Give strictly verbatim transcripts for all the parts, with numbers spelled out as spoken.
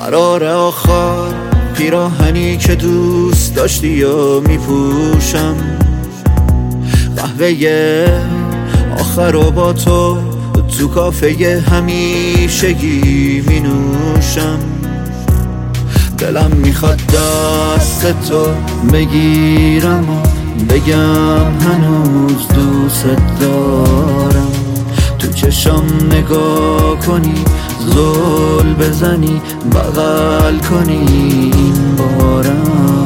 قرار آخر پیراهنی که دوست داشتی یا میپوشم، قهوه آخر رو با تو تو کافه همیشگی می نوشم. دلم میخواد دست تو بگیرم و بگم هنوز دوست دارم، تو چشم نگاه کنی، زل بزنی، بغل کنی این بارم.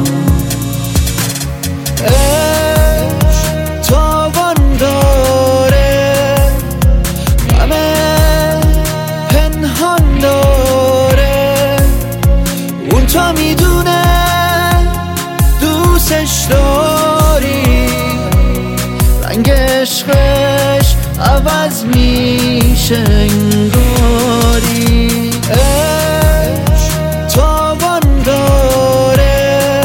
عشق تاوان داره، همه پنهان داره، اون تا میدونه دوستش داری، رنگ عشقش عوض میشه انگاری. عشق تاوان داره،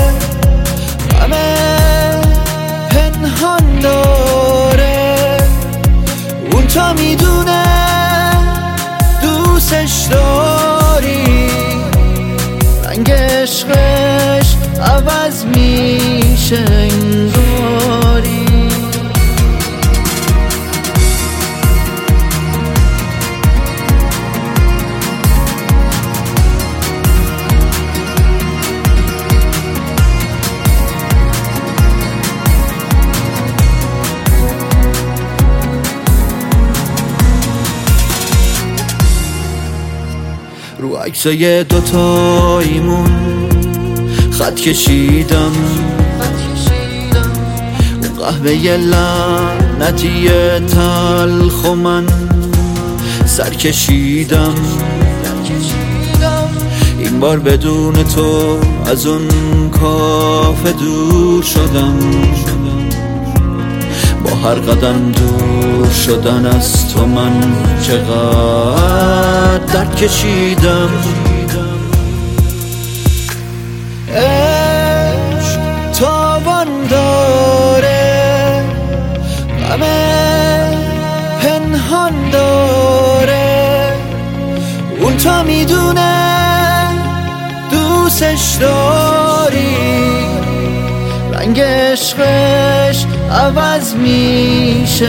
همه پنهان داره، اون تا میدونه دوستش داری، رنگ عشقش عوض میشه انگاری. رو عکسای دوتاییمون خط کشیدم، اون قهوه لعنتی تلخ و من سر کشیدم. این بار بدون تو از اون کافه دور شدم، با هر قدم دور شدن از تو من چقدر درد کشیدم. عشق تاوان داره، همه پنهان داره، اون تا میدونه دوستش داری، رنگ عشقش عوض میشه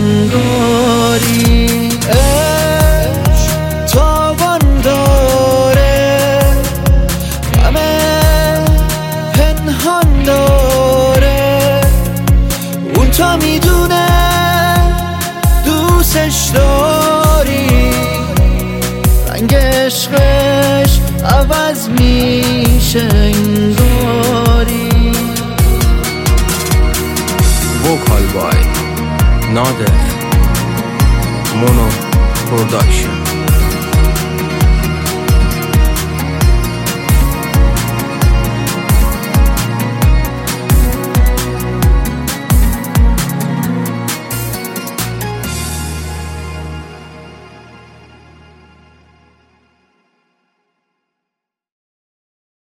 انگاری. عشق تاوان داره، همه پنهان داره، اون تا میدونه دوستش داری، رنگ عشقش عوض میشه انگاری. Vocal by Nader Mono Production.